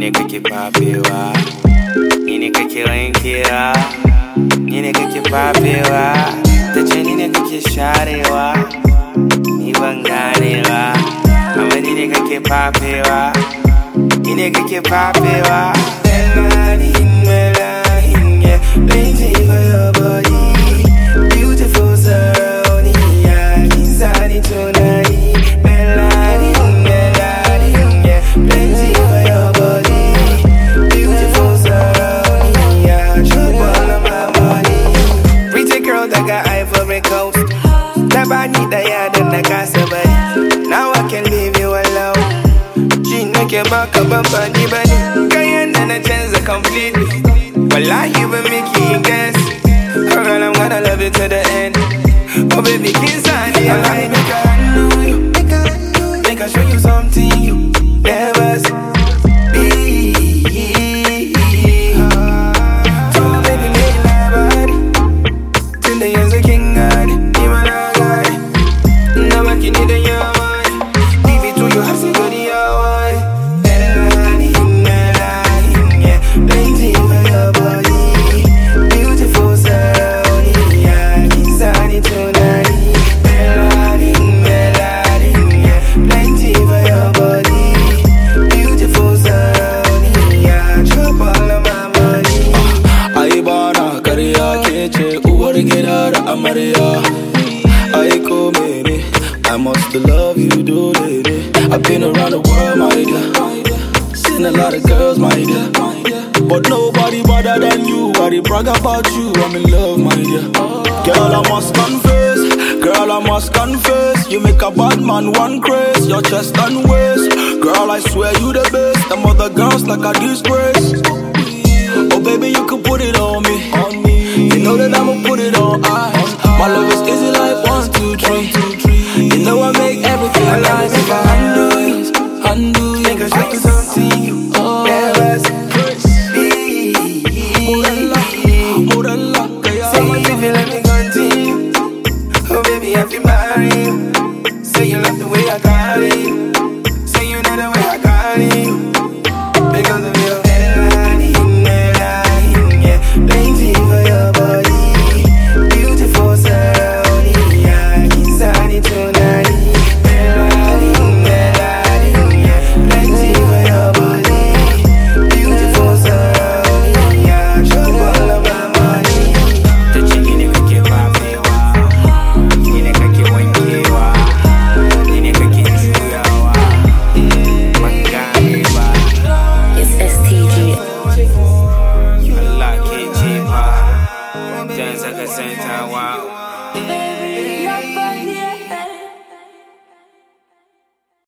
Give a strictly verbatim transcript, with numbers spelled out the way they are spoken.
ne kake fafewa, ni ne kake wankewa, ni ne kake fafewa, tace ni ne kake sharewa, ni ban ganewa, amma ni ne kake fafewa, ni ne kake fafewa. Melanin, melanin, yeah, plenty for your body, beautiful surrounding, yeah, inside it tonight. Melanin, melanin, yeah, plenty for your body, beautiful surrounding, yeah, drop all of my money. Pretty girl that got Ivory Coast, never need the yard and the casa body. Now I can leave you alone. She make your back up and body body. Cayenne and a chance completely. Well, I even make you guess. Oh girl, I'm gonna love you to the end. Oh baby, kiss on you. I make a handle you. Make I show you something you never see. So baby, make my body till the ends of King God. You and I got it. Now I can need a young one. Give it to you, have some good young one. Melanin, melanin, yeah, plenty for your body, beautiful surrounding, yeah, inside it tonight. Melanin, melanin, yeah, plenty for your body, beautiful surrounding, yeah, drop all of my money. Ai bana karya kece uwar gida da amarya. Ai ko mene, I must love you do it. I've been around the world, my dear, seen a lot of girls, my dear, but nobody better than you. I dey brag about you, I'm in love, my dear. Girl, I must confess, girl, I must confess, you make a bad man one craze, your chest and waist. Girl, I swear you the best, them other girls like a disgrace. Oh baby, you can put it on me, on me. You know that I'ma put it on ice. My love is easy like one, two, three. You know I make everything nice. If I undo you, undo you, Make I show you something you never see. Morella, Say if you let me continue, oh baby, I feel married. Say you love the way I got it. Say you know the way I got it. Because of your melanin, melanin, yeah, plenty for your body, beautiful surrounding, yeah, inside it tonight. Melanin, melanin, yeah, plenty for your body, beautiful surrounding, yeah, drop all of my money. The chicken in the kip, I feel wow. In the kaki, when you are, in the kaki, you are, Mangani, It's S T G. Allah, K G, Dance like a center, wow.